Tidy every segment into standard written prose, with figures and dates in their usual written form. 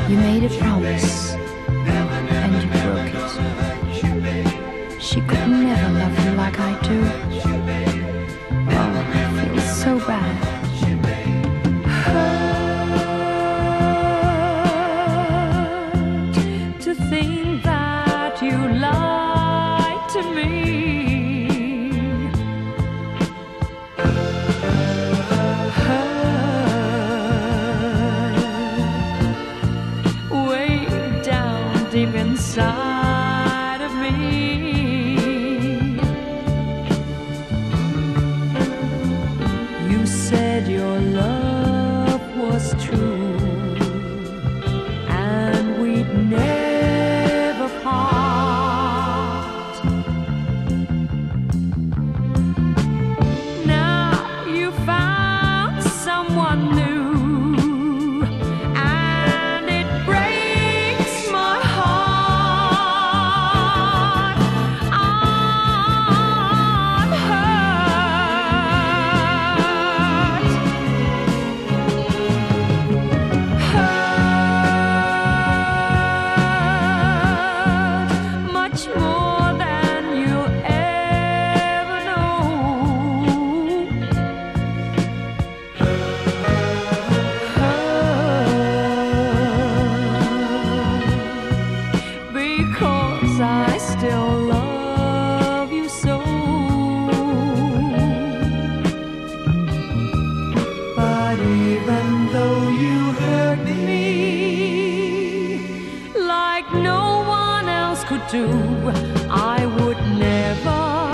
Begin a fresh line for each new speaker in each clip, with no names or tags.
You made a promise and you broke it. She could never love you like I do. Oh, I feel so bad. Hurt to think that you lied to me. Deep inside of me, you said your love was true and we'd never part. Now you found someone new. I still love you so. But even though you hurt me like no one else could do, I would never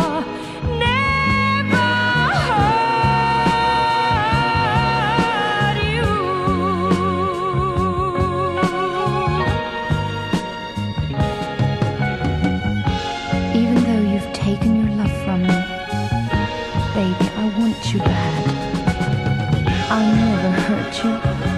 hurt you. Even though you've taken your love from me, baby, I want you bad. I'll never hurt you.